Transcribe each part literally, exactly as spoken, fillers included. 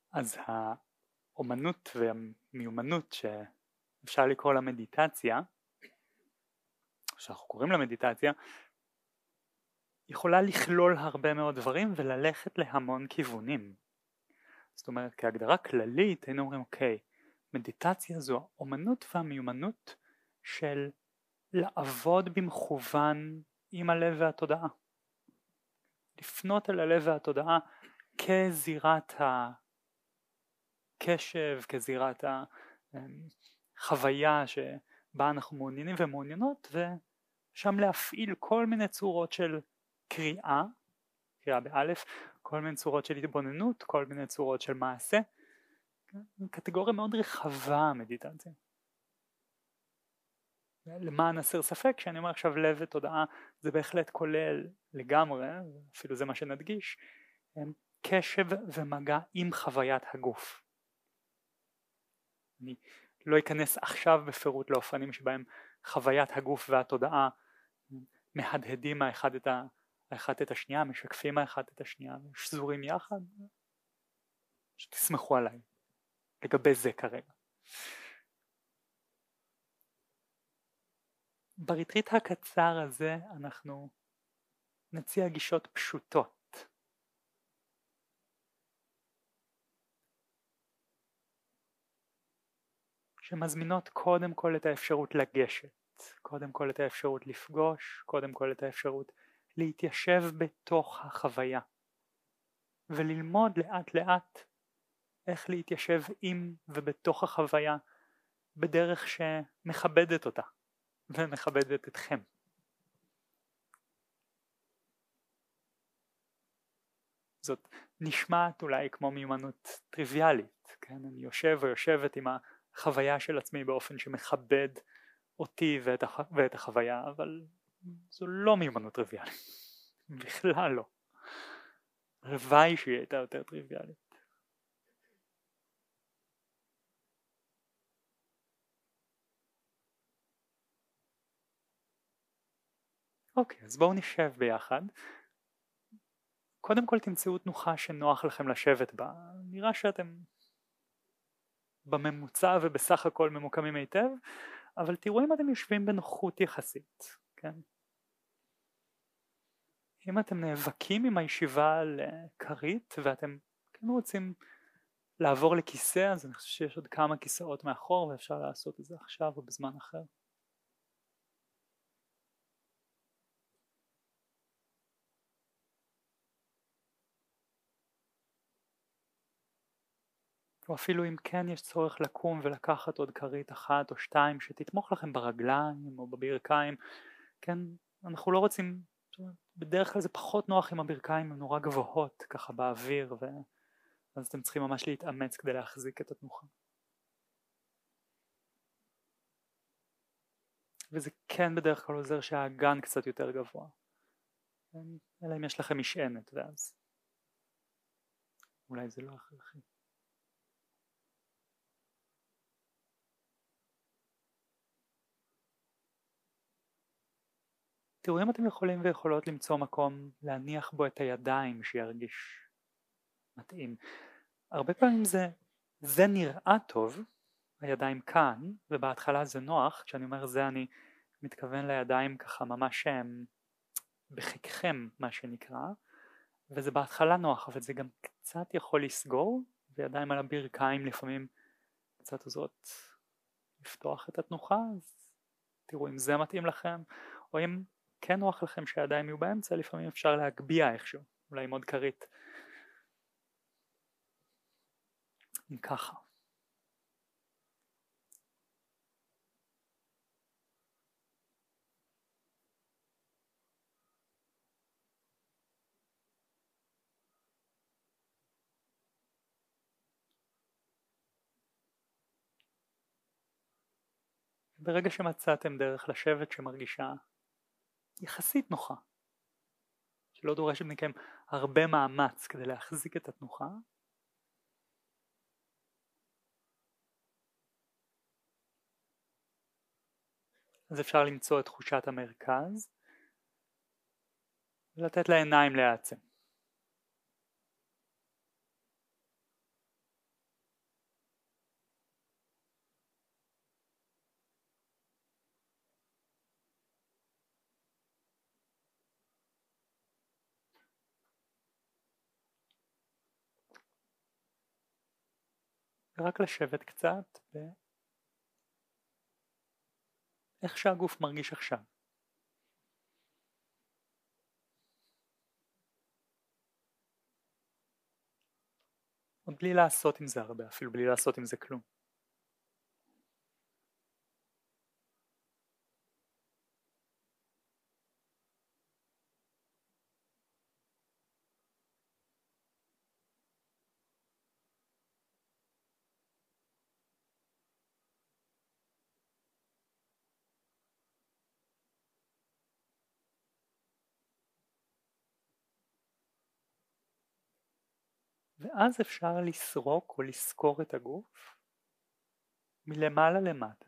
אז האומנות והמיומנות שאפשר לקרוא לה מדיטציה, שאנחנו קוראים לה מדיטציה, יכולה לכלול הרבה מאוד דברים וללכת להמון כיוונים. זאת אומרת, כהגדרה כללית היינו אומרים, אוקיי, מדיטציה זו האומנות והמיומנות של לעבוד במכוון עם הלב והתודעה. לפנות אל הלב והתודעה כזירת הקשב, כזירת החוויה שבה אנחנו מעוניינים ומעוניינות, ושם להפעיל כל מיני צורות של קריאה, קריאה באלף, כל מיני צורות של התבוננות, כל מיני צורות של מעשה. קטגוריה מאוד רחבה המדיטציה. למען הסר ספק, כשאני אומר עכשיו לב ותודעה, זה בהחלט כולל לגמרי, אפילו זה מה שנדגיש, קשב ומגע עם חוויית הגוף. אני לא אכנס עכשיו בפירוט לאופנים שבהם חוויית הגוף והתודעה מהדהדים האחד את, ה, האחד את השנייה, משקפים האחד את השנייה, שזורים יחד. שתסמכו עליי לגבי זה כרגע. בריטריט הקצר הזה אנחנו נציע גישות פשוטות. שמזמינות קודם כל את האפשרות לגשת, קודם כל את האפשרות לפגוש, קודם כל את האפשרות להתיישב בתוך החוויה, וללמוד לאט לאט איך להתיישב עם ובתוך החוויה בדרך שמכבדת אותה ומכבדת אתכם. זאת נשמעת אולי כמו מיומנות טריוויאלית, כן? אני יושב או יושבת עם החוויה של עצמי באופן שמכבד אותי ואת, הח... ואת החוויה, אבל זו לא מיומנות טריוויאלית, בכלל לא. הלוואי שהיא הייתה יותר טריוויאלית. אוקיי, אז בואו נשב ביחד. קודם כל תמצאו תנוחה שנוח לכם לשבת בה. נראה שאתם בממוצע ובסך הכל ממוקמים היטב, אבל תראו אם אתם יושבים בנוחות יחסית, כן? אם אתם נאבקים עם הישיבה על כרית ואתם כן רוצים לעבור לכיסא, אז אני חושב שיש עוד כמה כיסאות מאחור ואפשר לעשות את זה עכשיו או בזמן אחר. או אפילו אם כן יש צורך לקום ולקחת עוד כרית אחת או שתיים שתתמוך לכם ברגליים או בברכיים, כן, אנחנו לא רוצים, בדרך כלל זה פחות נוח אם הברכיים הן נורא גבוהות ככה באוויר, ואז אתם צריכים ממש להתאמץ כדי להחזיק את התנוחה. וזה כן בדרך כלל עוזר שהאגן קצת יותר גבוה, אלא אם יש לכם משענת, ואז אולי זה לא הכרחי. תראו אם אתם יכולים ויכולות למצוא מקום להניח בו את הידיים שירגיש מתאים. הרבה פעמים זה, זה נראה טוב, הידיים כאן, ובהתחלה זה נוח. כשאני אומר זה אני מתכוון לידיים ככה ממש בחיקכם מה שנקרא, וזה בהתחלה נוח, אבל זה גם קצת יכול לסגור, וידיים על הברכיים לפעמים קצת עוזרות לפתוח את התנוחה. אז תראו אם זה מתאים לכם, או אם כן נוח לכם שהידיים יהיו באמצע, לפעמים אפשר להגביע איכשהו, אולי עם עוד כרית. אם ככה. ברגע שמצאתם דרך לשבת שמרגישה יחסית נוחה, שלא דורשת מכם הרבה מאמץ כדי להחזיק את התנוחה, אז אפשר למצוא את תחושת המרכז ולתת לעיניים להיעצם. ורק לשבת קצת באיך שהגוף מרגיש עכשיו. עוד בלי לעשות עם זה הרבה, אפילו בלי לעשות עם זה כלום. ואז אפשר לסרוק או לסקור את הגוף מלמעלה למטה.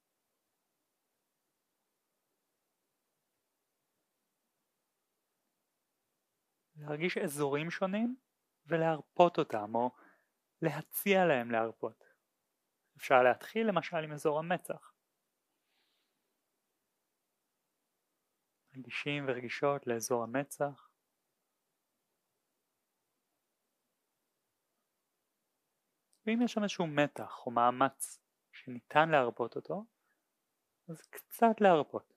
להרגיש אזורים שונים ולהרפות אותם או להציע להם להרפות. אפשר להתחיל למשל עם אזור המצח. רגישים ורגישות לאזור המצח. ואם יש שם איזשהו מתח או מאמץ שניתן להרפות אותו, אז קצת להרפות.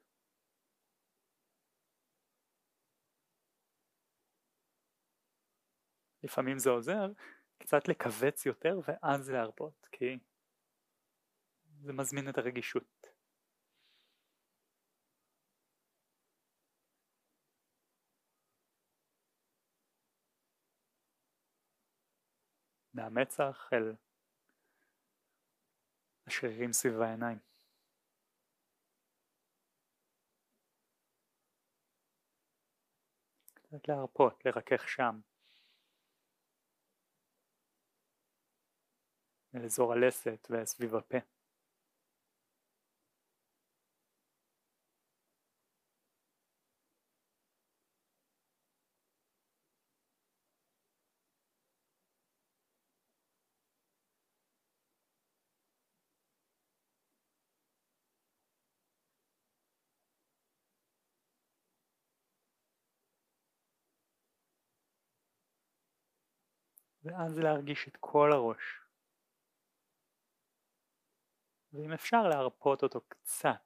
לפעמים זה עוזר קצת לקבץ יותר ואז להרפות, כי זה מזמין את הרגישות. מהמצח אל השרירים סביב העיניים. קצת להרפות, לרכך שם. אל אזור הלסת וסביב הפה. ואז להרגיש את כל הראש. ואם אפשר להרפות אותו קצת.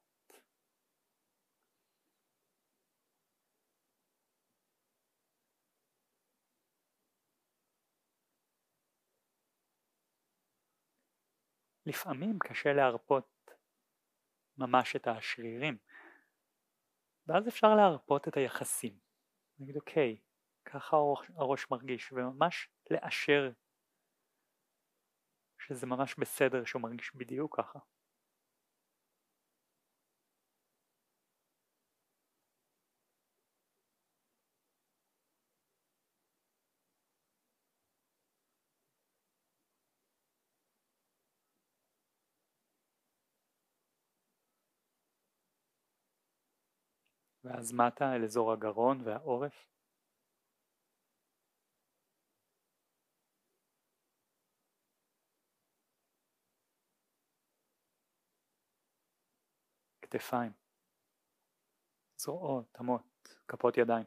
לפעמים קשה להרפות ממש את השרירים. ואז אפשר להרפות את היחסים. נגיד אוקיי, ככה הראש, הראש מרגיש, וממש לאשר שזה ממש בסדר שהוא מרגיש בדיוק ככה. ואז מטה אל אזור הגרון והעורף. כתפיים. זרועות, אמות, כפות ידיים.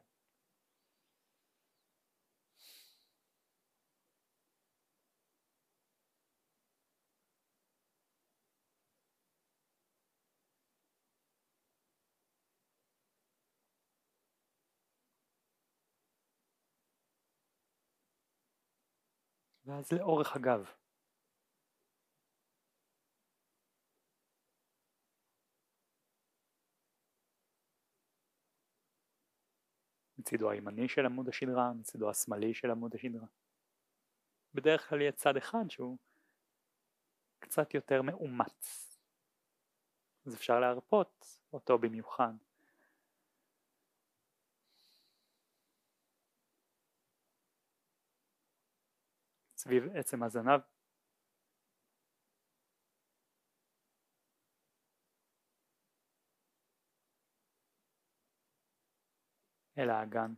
ואז לאורך הגב. מצידו הימני של עמוד השדרה, מצידו השמאלי של עמוד השדרה. בדרך כלל יהיה צד אחד שהוא קצת יותר מאומץ. אז אפשר להרפות אותו במיוחד. סביב עצם הזנב. אל האגן.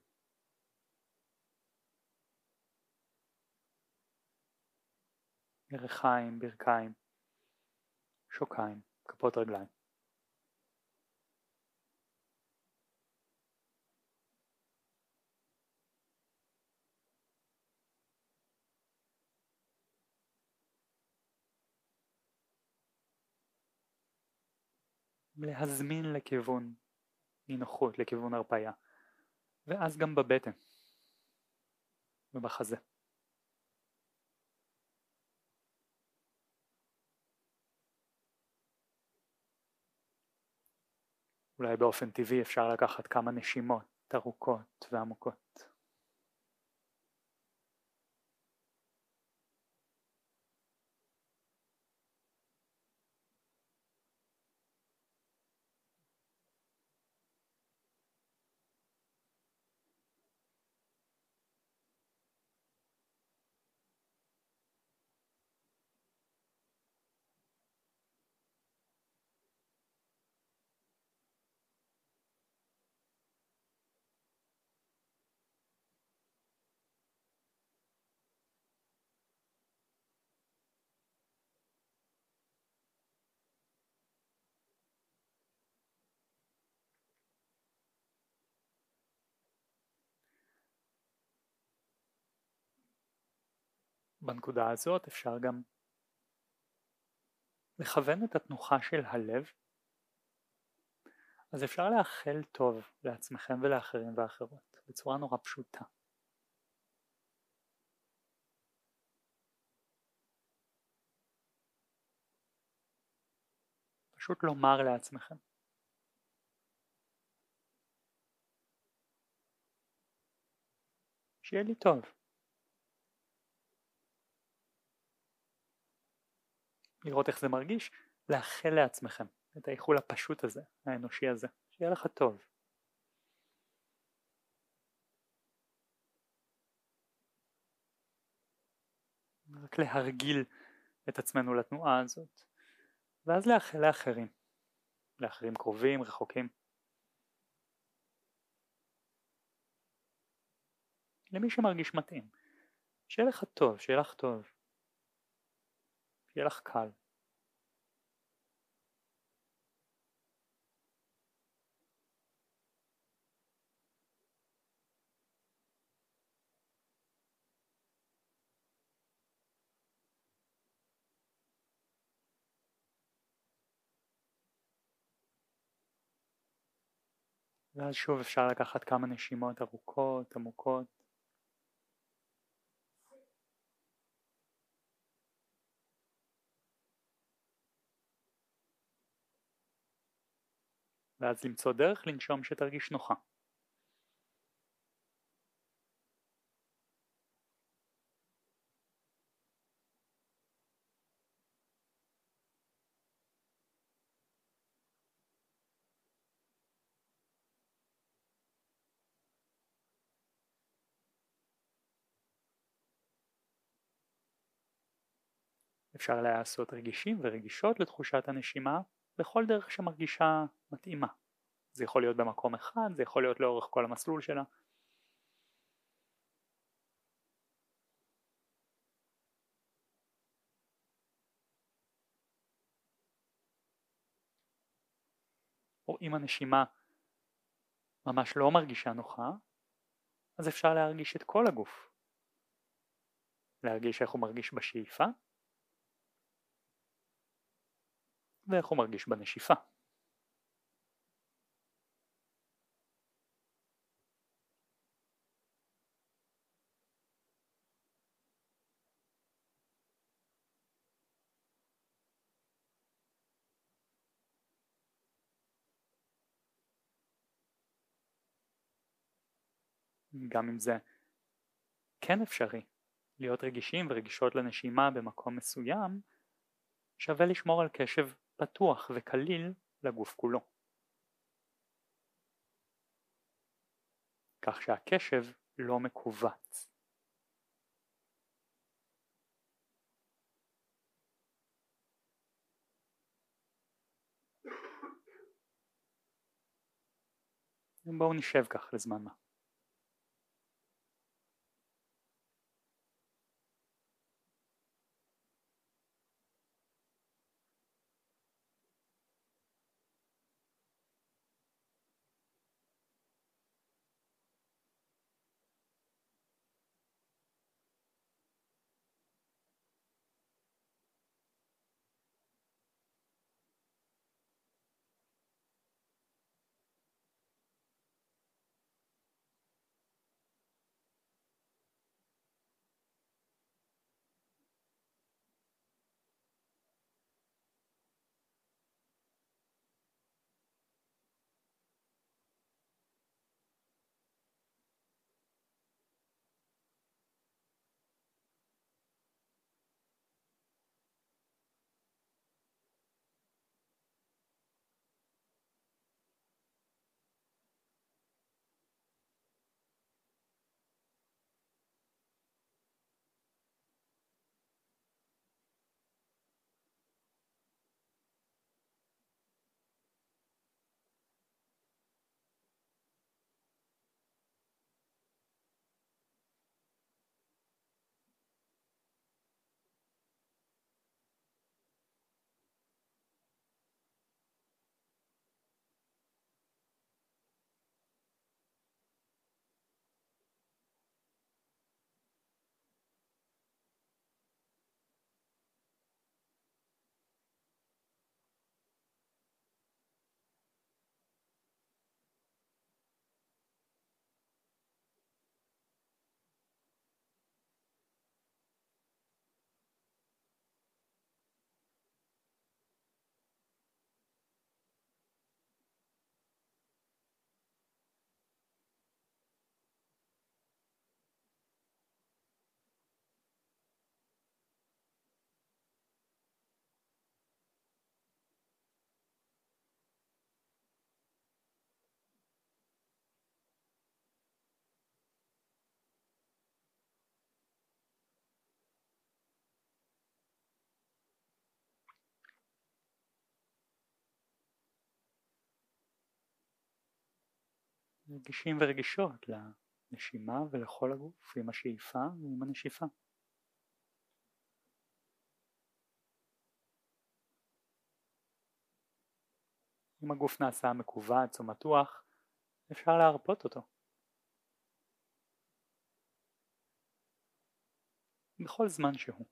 ירכיים, ברכיים, שוקיים, כפות רגליים. להזמין לכיוון נינוחות, לכיוון הרפאיה, ואז גם בבטן ובחזה. אולי באופן טבעי אפשר לקחת כמה נשימות ארוכות ועמוקות. בנקודה הזאת אפשר גם לכוון את התנוחה של הלב, אז אפשר לאחל טוב לעצמכם ולאחרים ואחרות בצורה נורא פשוטה. פשוט לומר לעצמכם. שיהיה לי טוב. לראות איך זה מרגיש, לאחל לעצמכם את האיחול הפשוט הזה, האנושי הזה. שיהיה לך טוב. רק להרגיל את עצמנו לתנועה הזאת. ואז לאחל לאחרים. לאחרים קרובים, רחוקים. למי שמרגיש מתאים. שיהיה לך טוב, שיהיה לך טוב. שיהיה לך קל. ואז שוב אפשר לקחת כמה נשימות ארוכות, עמוקות. ואז למצוא דרך לנשום שתרגיש נוחה. אפשר לעשות רגישים ורגישות לתחושת הנשימה בכל דרך שמרגישה מתאימה. זה יכול להיות במקום אחד, זה יכול להיות לאורך כל המסלול שלה. או אם הנשימה ממש לא מרגישה נוחה, אז אפשר להרגיש את כל הגוף. להרגיש איך הוא מרגיש בשאיפה, ואיך הוא מרגיש בנשיפה. גם אם זה כן אפשרי להיות רגישים ורגישות לנשימה במקום מסוים, שווה לשמור על קשב פתוח וקליל לגוף כולו. כך שהקשב לא מקובץ. בואו נשב כך לזמן מה. רגישים ורגישות לנשימה ולכל הגוף עם השאיפה ועם הנשיפה. אם הגוף נעשה מכווץ או מתוח, אפשר להרפות אותו. בכל זמן שהוא.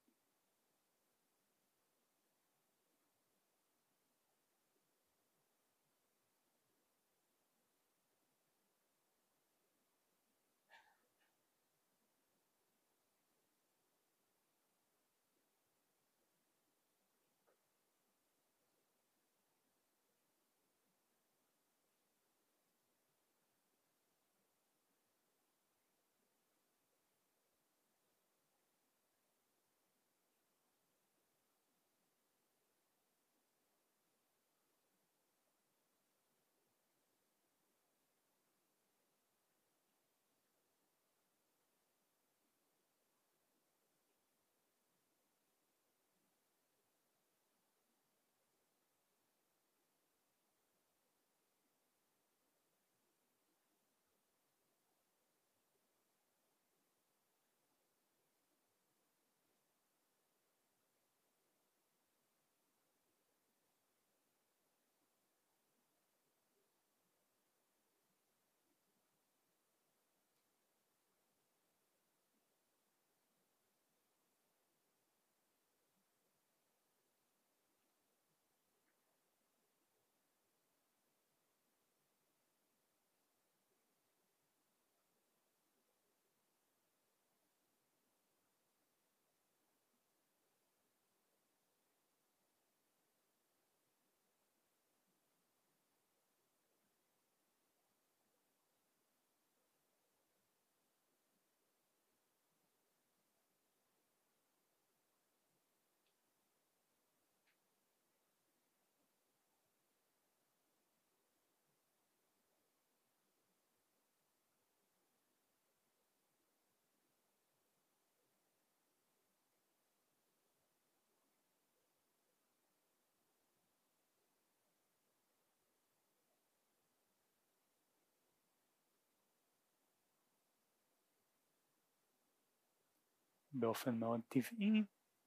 באופן מאוד טבעי,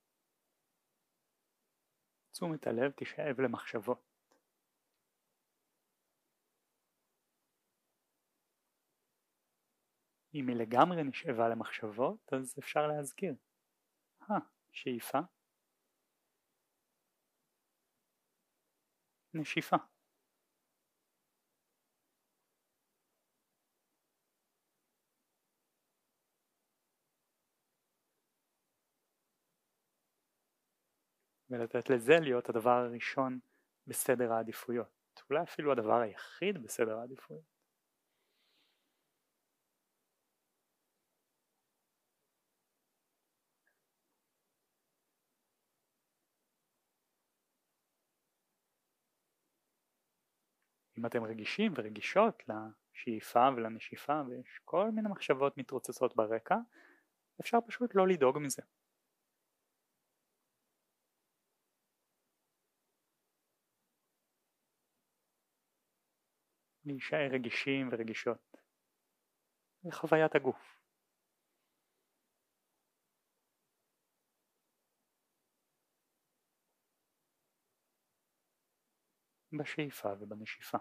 תשומת הלב תשאב למחשבות. אם היא לגמרי נשאבה למחשבות, אז אפשר להזכיר. אה, שאיפה, נשיפה. ולתת לזה להיות הדבר הראשון בסדר העדיפויות. אולי אפילו הדבר היחיד בסדר העדיפויות. אם אתם רגישים ורגישות לשאיפה ולנשיפה ויש כל מיני מחשבות מתרוצצות ברקע, אפשר פשוט לא לדאוג מזה. להישאר רגישים ורגישות לחוויית הגוף. בשאיפה ובנשיפה.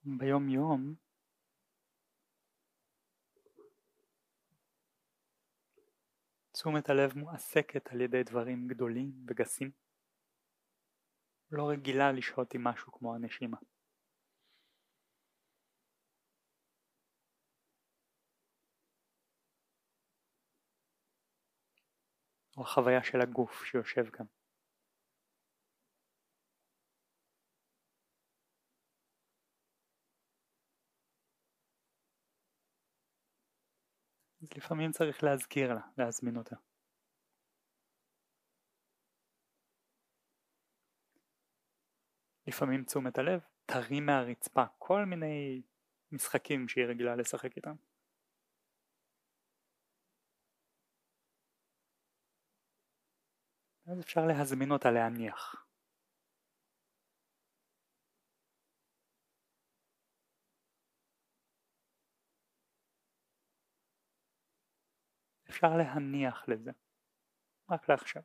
ביום יום תשומת הלב מועסקת על ידי דברים גדולים וגסים, לא רגילה לשהות עם משהו כמו הנשימה. או החוויה של הגוף שיושב כאן. אז לפעמים צריך להזכיר לה, להזמין אותה. לפעמים תשומת הלב תרים מהרצפה כל מיני משחקים שהיא רגילה לשחק איתם. אז אפשר להזמין אותה להניח. אפשר להניח לזה, רק לעכשיו.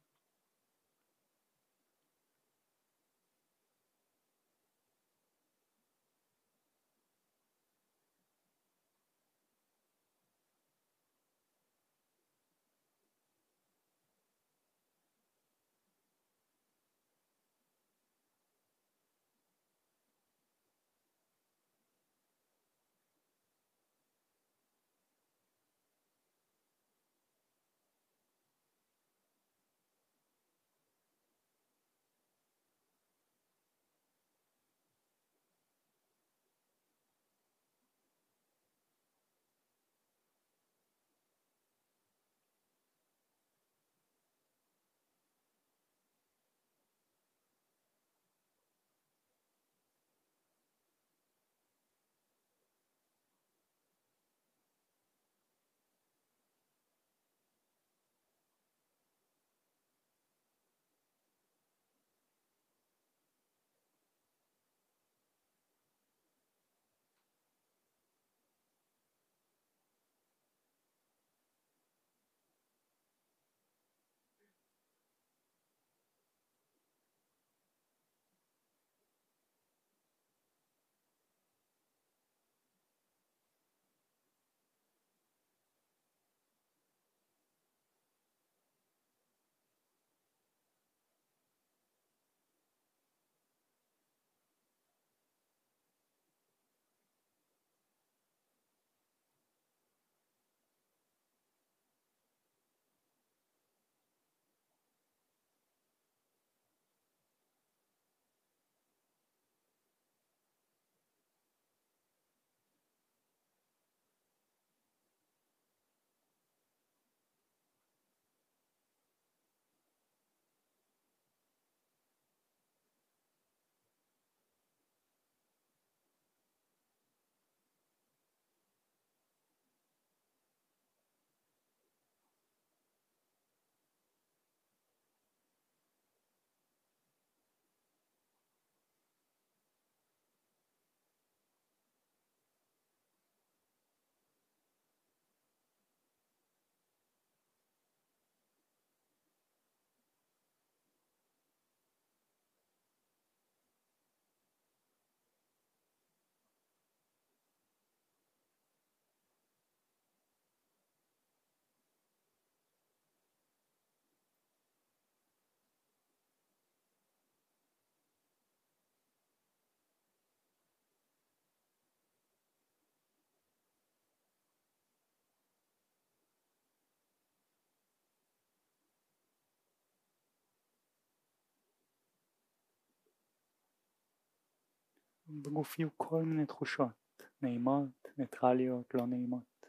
בגוף יהיו כל מיני תחושות, נעימות, ניטרליות, לא נעימות.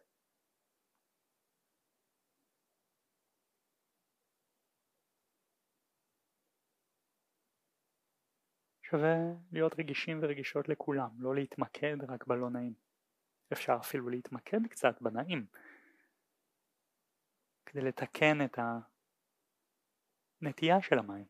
שווה להיות רגישים ורגישות לכולם, לא להתמקד רק בלא נעים. אפשר אפילו להתמקד קצת בנעים, כדי לתקן את הנטייה של המים.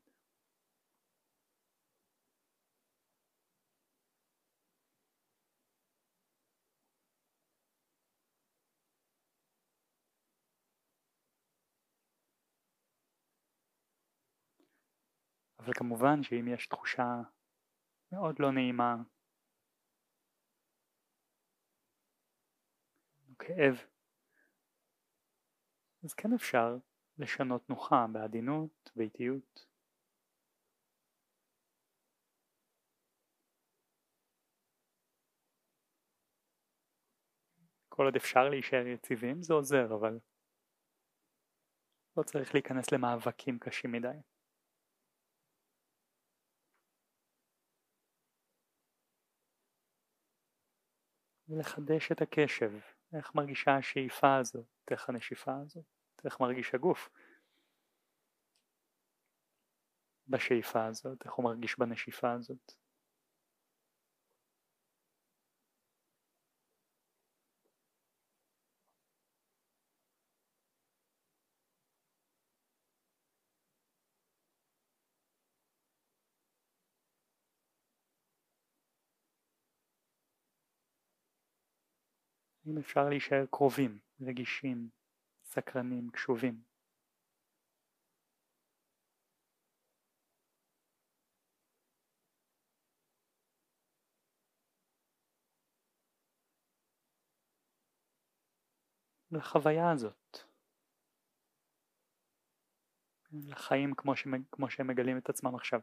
אבל כמובן שאם יש תחושה מאוד לא נעימה, כאב, אז כן אפשר לשנות תנוחה בעדינות, באיטיות. כל עוד אפשר להישאר יציבים זה עוזר, אבל לא צריך להיכנס למאבקים קשים מדי. ולחדש את הקשב, איך מרגישה השאיפה הזאת, איך הנשיפה הזאת, איך מרגיש הגוף בשאיפה הזאת, איך הוא מרגיש בנשיפה הזאת. אם אפשר להישאר קרובים, רגישים, סקרנים, קשובים. לחוויה הזאת, לחיים כמו, שמ, כמו שהם מגלים את עצמם עכשיו.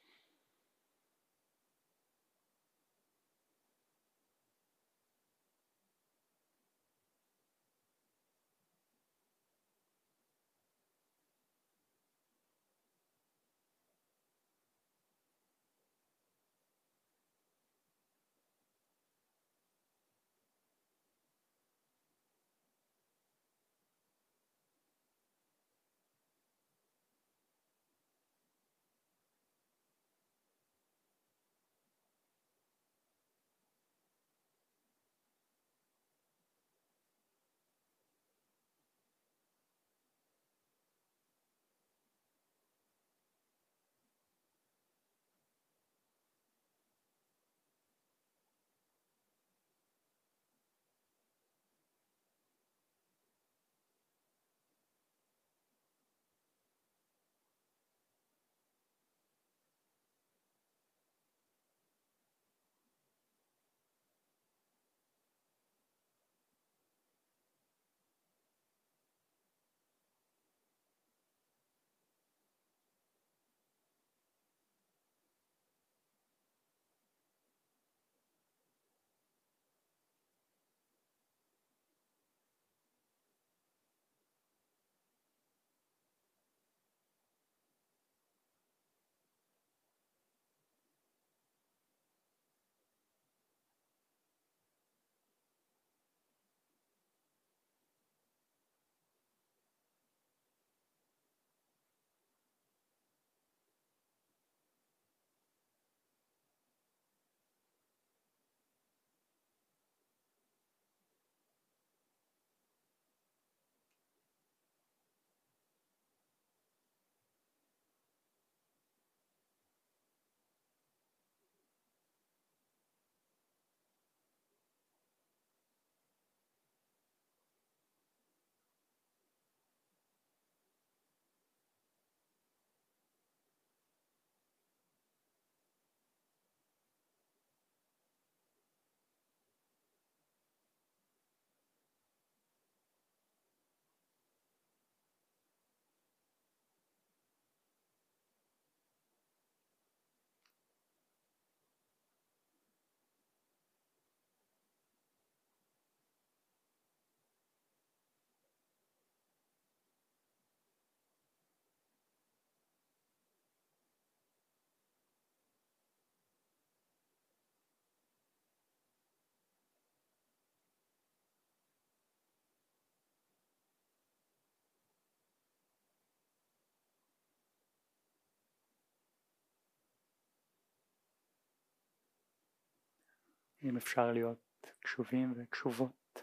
אם אפשר להיות קשובים וקשובות.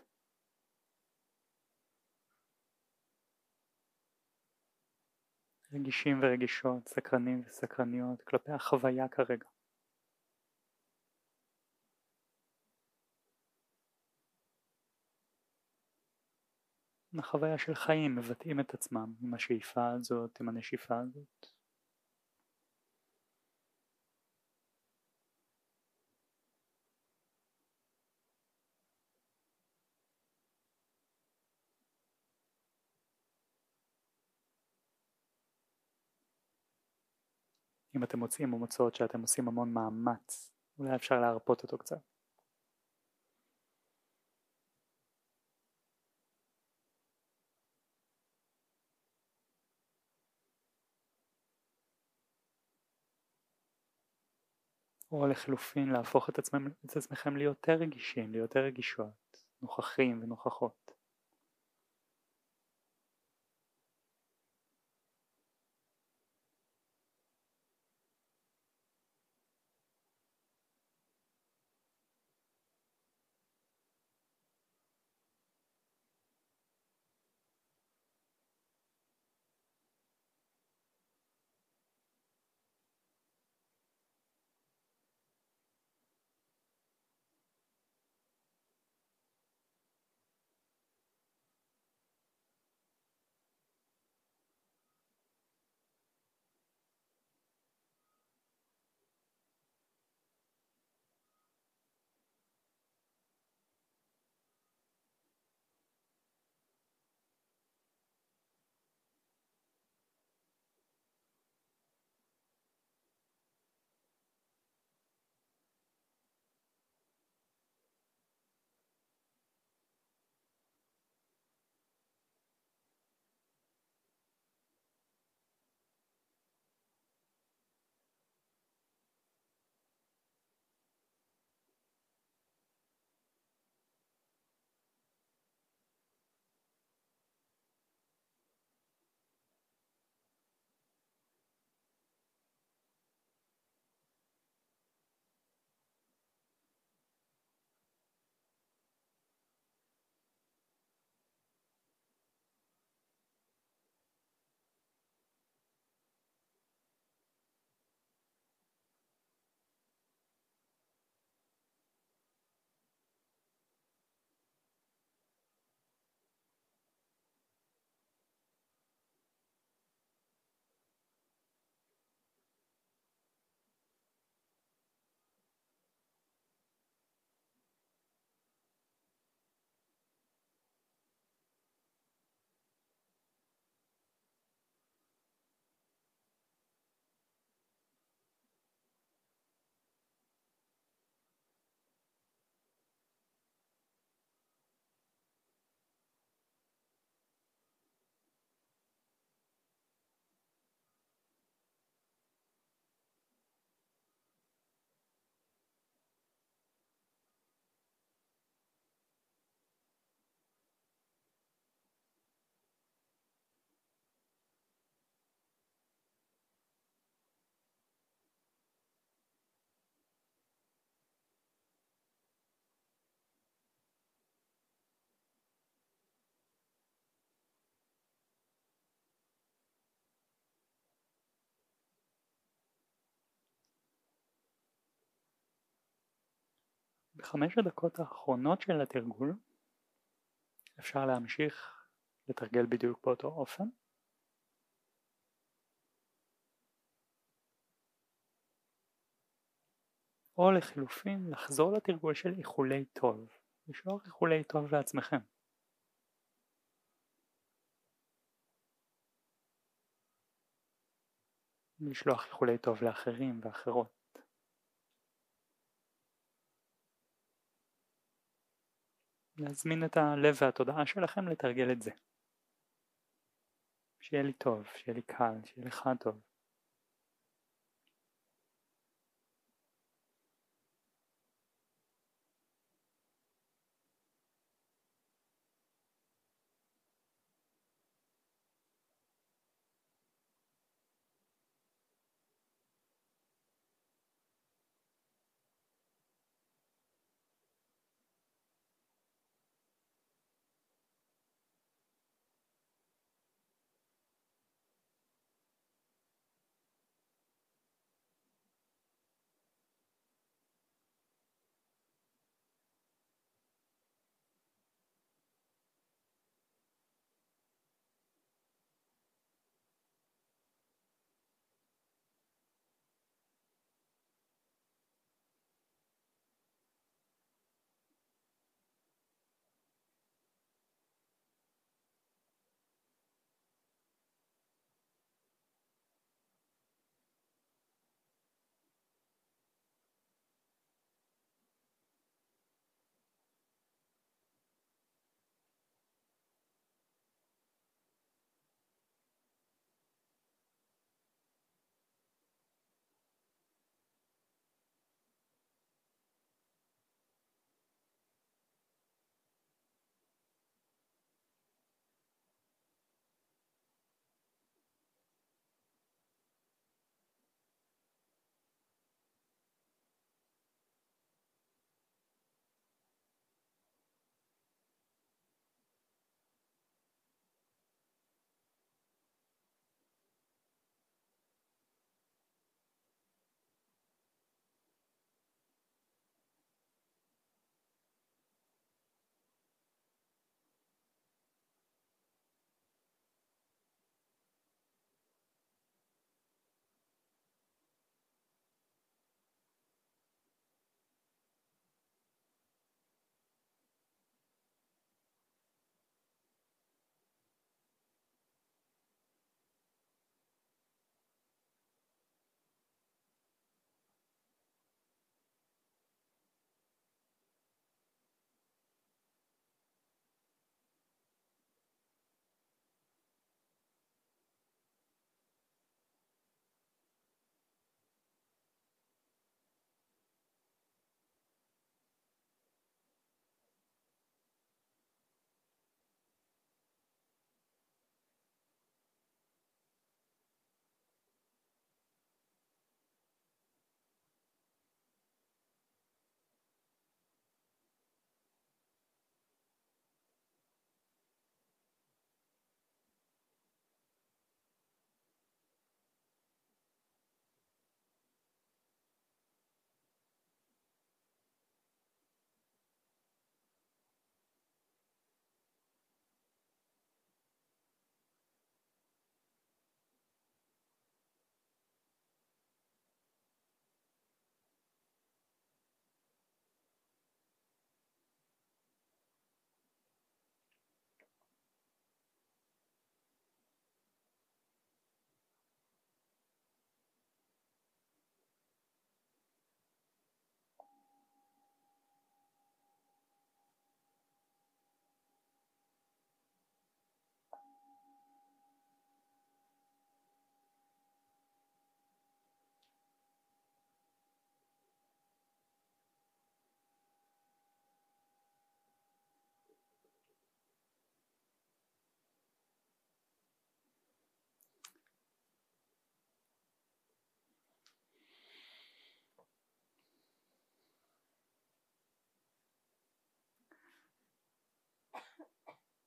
רגישים ורגישות, סקרנים וסקרניות כלפי החוויה כרגע. החוויה של חיים מבטאים את עצמם עם השאיפה הזאת, עם הנשיפה הזאת. אם אתם מוצאים או מוצאות שאתם עושים המון מאמץ, אולי אפשר להרפות אותו קצת. או לחלופין להפוך את, עצמם, את עצמכם ליותר רגישים, ליותר רגישות, נוכחים ונוכחות. בחמש הדקות האחרונות של התרגול אפשר להמשיך לתרגל בדיוק באותו אופן. או לחילופין לחזור לתרגול של איחולי טוב, לשלוח איחולי טוב לעצמכם. לשלוח איחולי טוב לאחרים ואחרות. להזמין את הלב והתודעה שלכם לתרגל את זה. שיהיה לי טוב, שיהיה לי קל, שיהיה לך טוב.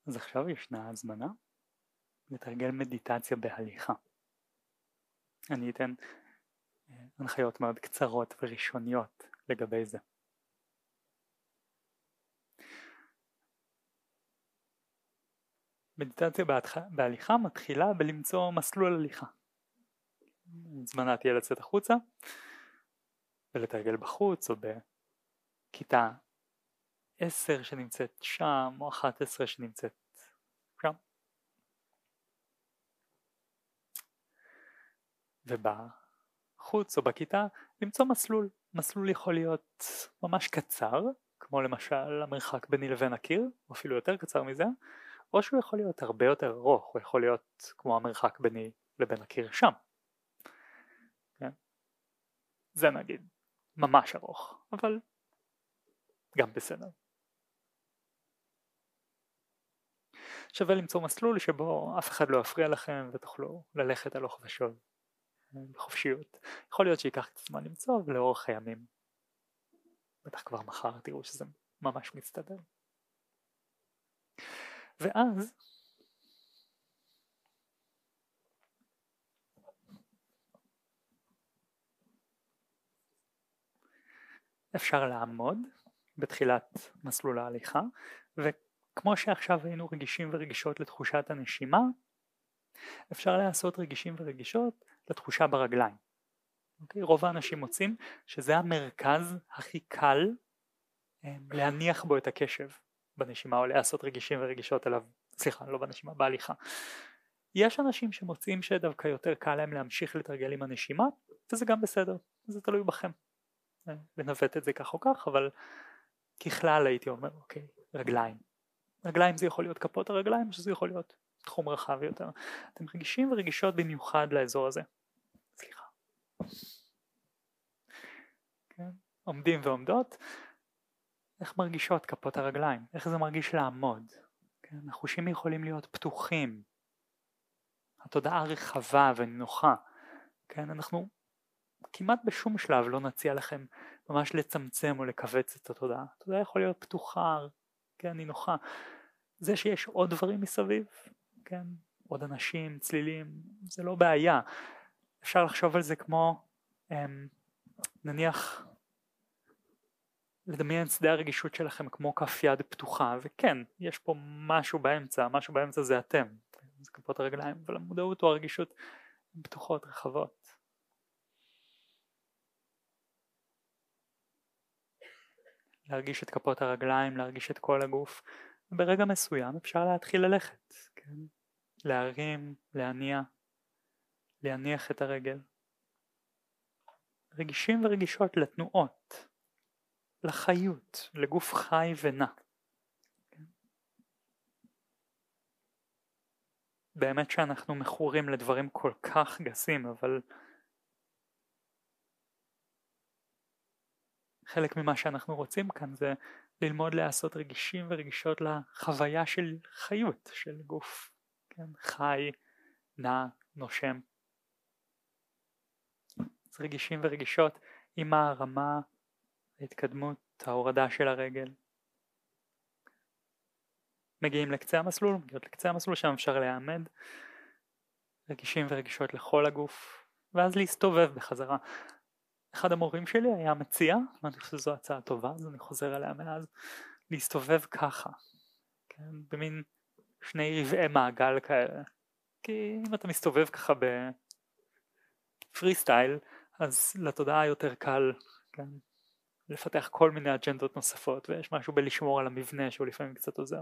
אז עכשיו ישנה הזמנה לתרגל מדיטציה בהליכה. אני אתן הנחיות מאוד קצרות וראשוניות לגבי זה. מדיטציה בהליכה מתחילה בלמצוא מסלול הליכה. הזמנה תהיה לצאת החוצה ולתרגל בחוץ או בכיתה עשר שנמצאת שם או אחת עשרה שנמצאת שם. ובחוץ או בכיתה למצוא מסלול. מסלול יכול להיות ממש קצר, כמו למשל המרחק ביני לבין הקיר, או אפילו יותר קצר מזה, או שהוא יכול להיות הרבה יותר ארוך, הוא יכול להיות כמו המרחק ביני לבין הקיר שם. כן? זה נגיד ממש ארוך, אבל גם בסדר. שווה למצוא מסלול שבו אף אחד לא יפריע לכם ותוכלו ללכת הלוך ושוב בחופשיות. יכול להיות שיקח קצת זמן למצוא, ולאורך הימים בטח כבר מחר תראו שזה ממש מצטדר. ואז אפשר לעמוד בתחילת מסלול ההליכה, וכמו שעכשיו היינו רגישים ורגישות לתחושת הנשימה, אפשר לעשות רגישים ורגישות לתחושה ברגליים. אוקיי? רוב האנשים מוצאים שזה המרכז הכי קל להניח בו את הקשב בנשימה, או לעשות רגישים ורגישות עליו, סליחה, לא בנשימה, בהליכה. יש אנשים שמוצאים שדווקא יותר קל להם להמשיך לתרגל עם הנשימה, וזה גם בסדר, זה תלוי בכם. לנווט את זה כך או כך, אבל ככלל הייתי אומר, אוקיי, רגליים. רגליים זה יכול להיות כפות הרגליים, שזה יכול להיות תחום רחב יותר. אתם רגישים ורגישות במיוחד לאזור הזה. סליחה. כן? עומדים ועומדות. איך מרגישות כפות הרגליים? איך זה מרגיש לעמוד? כן? החושים יכולים להיות פתוחים. התודעה רחבה ונוחה. כן? אנחנו כמעט בשום שלב לא נציע לכם ממש לצמצם או לכווץ את התודעה. התודעה יכול להיות פתוחה, כן, נינוחה. זה שיש עוד דברים מסביב, כן, עוד אנשים, צלילים, זה לא בעיה. אפשר לחשוב על זה כמו, נניח, לדמיין שדה הרגישות שלכם כמו כף יד פתוחה, וכן, יש פה משהו באמצע, משהו באמצע זה אתם, זה כפות הרגליים, אבל המודעות או הרגישות הן פתוחות, רחבות. להרגיש את כפות הרגליים, להרגיש את כל הגוף, וברגע מסוים אפשר להתחיל ללכת, כן? להרים, להניע, להניח את הרגל. רגישים ורגישות לתנועות, לחיות, לגוף חי ונע. כן? באמת שאנחנו מכורים לדברים כל כך גסים, אבל חלק ממה שאנחנו רוצים כאן זה ללמוד לעשות רגישים ורגישות לחוויה של חיות, של גוף, כן? חי, נע, נושם. אז רגישים ורגישות עם הרמה, ההתקדמות, ההורדה של הרגל. מגיעים לקצה המסלול, מגיעות לקצה המסלול, שם אפשר להעמד. רגישים ורגישות לכל הגוף, ואז להסתובב בחזרה. אחד המורים שלי היה מציע, ואני חושב שזו הצעה טובה, אז אני חוזר עליה מאז, להסתובב ככה, כן? במין שני רבעי מעגל כאלה. כי אם אתה מסתובב ככה בפרי סטייל, אז לתודעה יותר קל, כן? לפתח כל מיני אג'נדות נוספות, ויש משהו בלשמור על המבנה שהוא לפעמים קצת עוזר.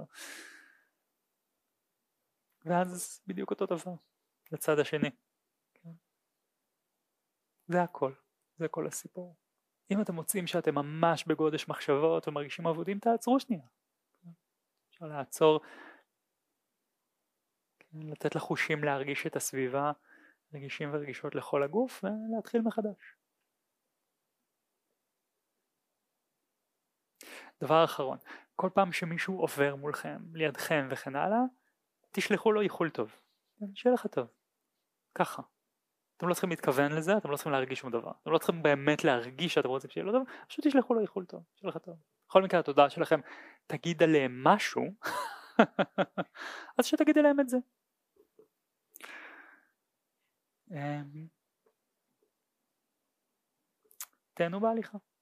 ואז בדיוק אותו דבר, לצד השני. כן? זה הכל. זה כל הסיפור. אם אתם מוצאים שאתם ממש בגודש מחשבות ומרגישים עבודים, תעצרו שנייה. אפשר לעצור, לתת לחושים להרגיש את הסביבה, רגישים ורגישות לכל הגוף, ולהתחיל מחדש. דבר אחרון, כל פעם שמישהו עובר מולכם, לידכם וכן הלאה, תשלחו לו איחול טוב. שיהיה לך טוב. ככה. אתם לא צריכים להתכוון לזה, אתם לא צריכים להרגיש שום דבר. אתם לא צריכים באמת להרגיש שאתם רוצים שיהיה לו טוב, פשוט תשלחו לו איחול טוב, שיהיה לך טוב. בכל מקרה התודעה שלכם תגיד עליהם משהו, אז שתגידי להם את זה. תהנו בהליכה.